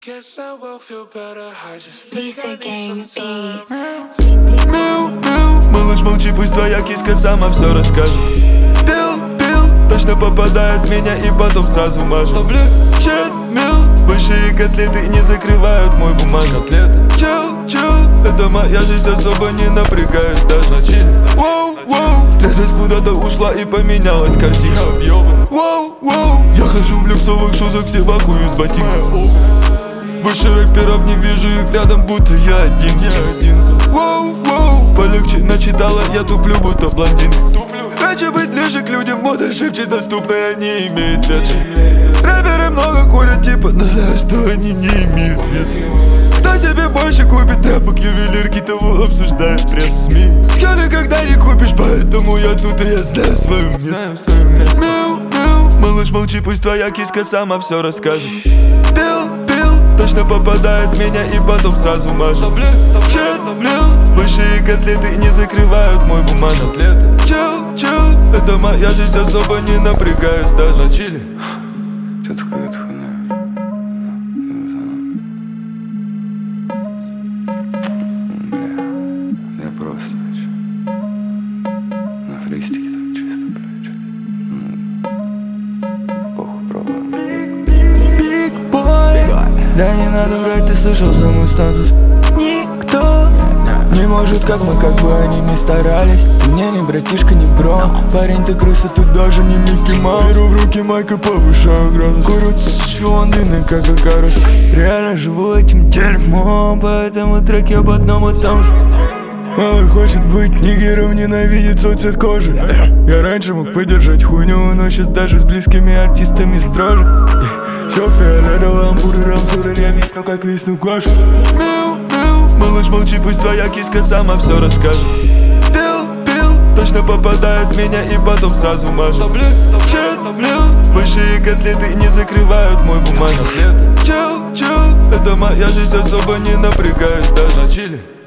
Guess I will feel better, I just think Lisa I Gang need some time. Beats. Мяу, мяу, малыш, молчи, пусть твоя киска сама все расскажет. Пил, точно попадает в меня и потом сразу мажет. Облегчет, мил, большие котлеты не закрывают мой бумажник. Чил, это моя жизнь, особо не напрягаюсь, даже на чиле. Воу, трезвость куда-то ушла и поменялась картина. Воу, я хожу в люксовых шузах, все в ахуе с ботинков. Больше рэперов не вижу их рядом, будто я один. Воу, полегче начитала, я туплю, будто блондин. Хочу быть ближе к людям, мода шепчет, доступная не имеет веса. Рэперы много курят, типа, но знаю, что они не имеют веса. Кто себе больше купит тряпок, ювелирки, того обсуждает пресс-СМИ. Сканы когда не купишь, поэтому я тут и я знаю свое место. Мяу, малыш, молчи, пусть твоя киска сама все расскажет. Пил, точно попадает в меня и потом сразу мажет. Чил, большие котлеты не закрывают мой бумажник. Чил, это моя жизнь, особо не напрягаюсь, даже на чиле. Чё такое это хуйня? Бля, я просто на фристике так чисто, бля, чё. Похуй, пробуем. Big boy, да не надо врать, ты слышал за мой статус. Никто не может, как мы, как бы они ни старались. Ты мне не братишка, не бро. Парень, ты крыса, тут даже не Микки Маус. Беру в руки майк и повышаю градус. Курю лондоны, как Акарус. Реально живу этим дерьмом, поэтому треки об одном и том же. Малый хочет быть нигером, ненавидит свой цвет кожи. Я раньше мог поддержать хуйню, но сейчас даже с близкими артистами строже. Все фиолетовым бургером, сударь, я висну, как висну Гоша. Мяу, малыш, молчи, пусть твоя киска сама все расскажет. Пил, точно попадает в меня и потом сразу мажет. Чил, большие котлеты не закрывают мой бумажник. Чил, это моя жизнь, особо не напрягаюсь, даже на чиле.